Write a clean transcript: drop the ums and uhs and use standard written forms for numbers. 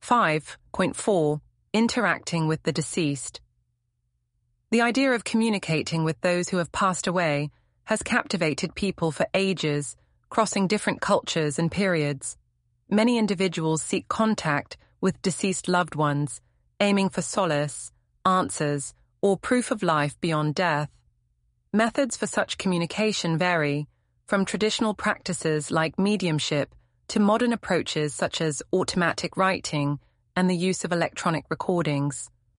5.4. Interacting with the deceased. The idea of communicating with those who have passed away has captivated people for ages, crossing different cultures and periods. Many individuals seek contact with deceased loved ones, aiming for solace, answers, or proof of life beyond death. Methods for such communication vary, from traditional practices like mediumship to modern approaches such as automatic writing and the use of electronic recordings.